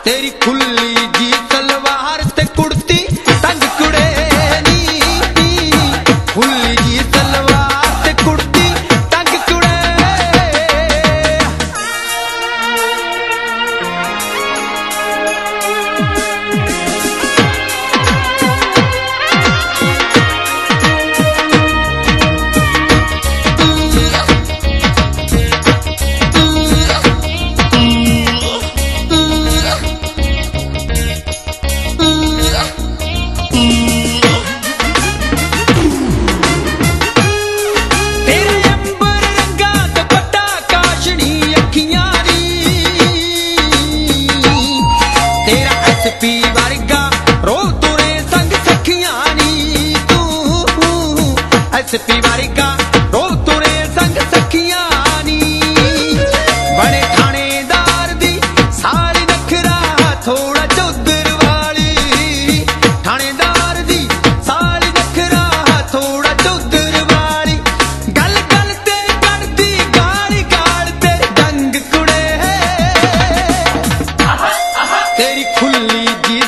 तेरी खुली जी सलवार ते कुर्ती तंग कुड़े नी, खुली जी सलवार ते कुर्ती तंग कुड़े। एसपी वर्गा रो तुरे संग सखियां नी तू, एसपी वर्गा रो तुरे संग सखियां नी। बड़े थानेदार दी सारी नखरा थोड़ा चौधर वाली, थानेदार दी सारी नखरा थोड़ा चौधर वाली। गल गल ते करदी गाली गाल ते डंग कुड़े, तेरी खुली जी